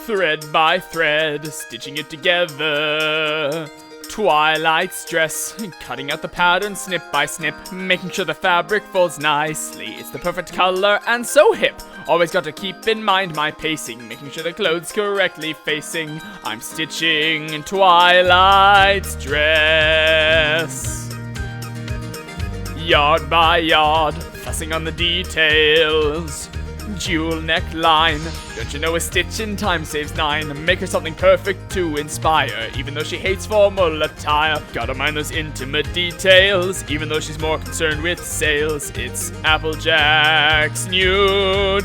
Thread by thread, stitching it together. Twilight's dress, cutting out the pattern snip by snip, making sure the fabric folds nicely. It's the perfect color and so hip. Always got to keep in mind my pacing, making sure the clothes correctly facing. I'm stitching Twilight's dress. Yard by yard, fussing on the details. Jewel neckline, don't you know a stitch in time saves 9? Make her something perfect to inspire, even though she hates formal attire. Gotta mind those intimate details, even though she's more concerned with sales. It's Applejack's new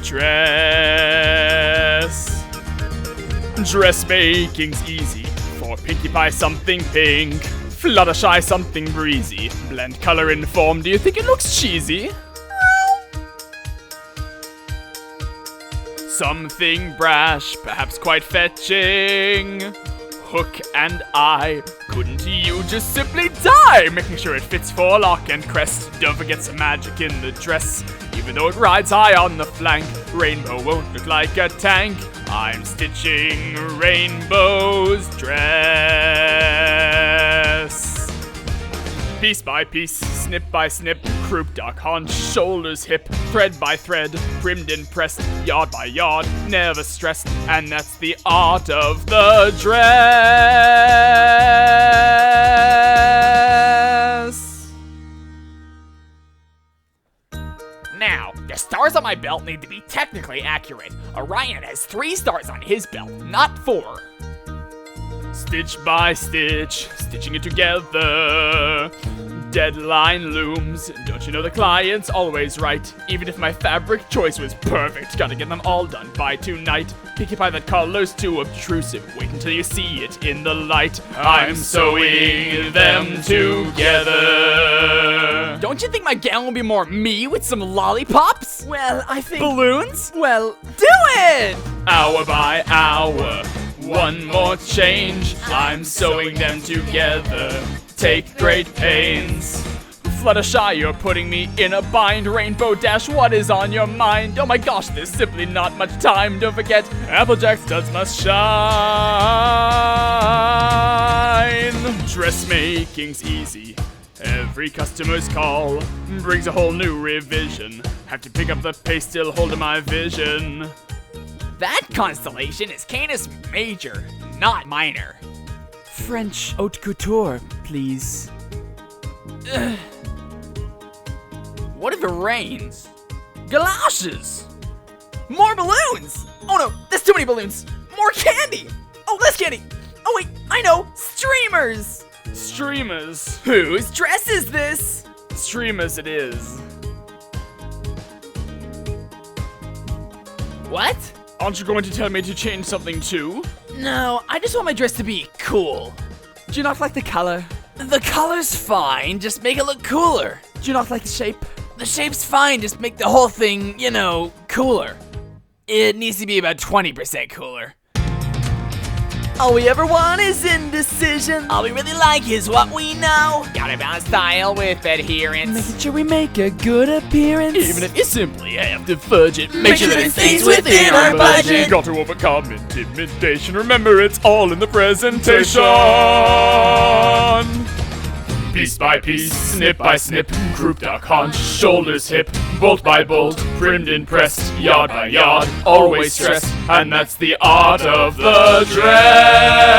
dress. Dressmaking's easy, for Pinkie Pie something pink, Fluttershy something breezy, blend color and form, do you think it looks cheesy? Something brash, perhaps quite fetching. Hook and eye, couldn't you just simply die? Making sure it fits for lock and crest. Don't forget some magic in the dress, even though it rides high on the flank. Rainbow won't look like a tank. I'm stitching Rainbow's dress. Piece by piece, snip by snip, croup, duck, haunch, shoulders, hip, thread by thread, primmed and pressed, yard by yard, never stressed, and that's the art of the dress. Now, the stars on my belt need to be technically accurate. Orion has 3 stars on his belt, not 4. Stitch by stitch, stitching it together. Deadline looms, don't you know the client's always right? Even if my fabric choice was perfect, gotta get them all done by tonight. Pinkie Pie, that color's too obtrusive, wait until you see it in the light. I'm sewing them together. Don't you think my gown will be more me with some lollipops? Well, I think... Balloons? Well, do it! Hour by hour, one more change. I'm sewing them together. Take great pains. Fluttershy, you're putting me in a bind. Rainbow Dash, what is on your mind? Oh my gosh, there's simply not much time. Don't forget, Applejack's studs must shine. Dressmaking's easy. Every customer's call brings a whole new revision. Have to pick up the pace, still holding my vision. That constellation is Canis Major, not minor. French haute couture, please. What if it rains? Galoshes! More balloons! Oh no, there's too many balloons! More candy! Oh, less candy! Oh wait, I know! Streamers! Streamers? Whose dress is this? Streamers it is. What? Aren't you going to tell me to change something too? No, I just want my dress to be cool. Do you not like the color? The color's fine, just make it look cooler. Do you not like the shape? The shape's fine, just make the whole thing, you know, cooler. It needs to be about 20% cooler. All we ever want is indecision. All we really like is what we know. Gotta balance style with adherence. Making sure we make a good appearance. Even if you simply have to fudge it, Make sure that it stays within our budget. Got to overcome intimidation. Remember, it's all in the presentation. Piece by piece, snip by snip, croup, duck, haunch, shoulders, hip, bolt by bolt, primmed and pressed, yard by yard, always stressed, and that's the art of the dress.